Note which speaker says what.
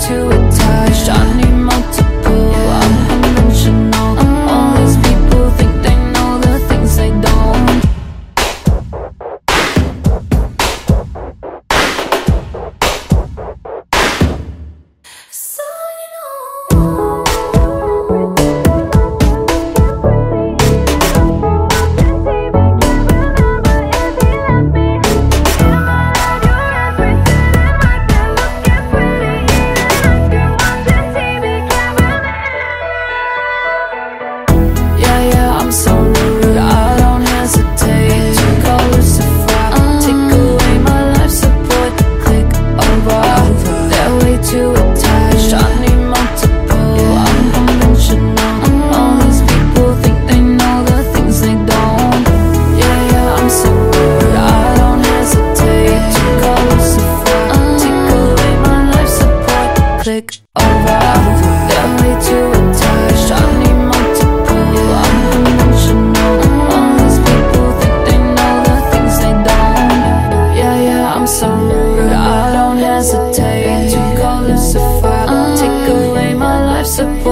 Speaker 1: too attached. I need multiple, I'm conventional. All these people think they know the things they don't. So I'm so rude, I don't hesitate to call Lucifer. Take away my life support, click over. They're way too attached, I need multiple, I'm conventional. All these people think they know the things they don't. Yeah, I'm so rude, I don't hesitate to call Lucifer. Take away my life support, click over. They're way too attached, I need multiple, I'm conventional. All these people think they know the things they don't. Yeah, I'm so rude, I don't hesitate to call Lucifer. Take away my life support.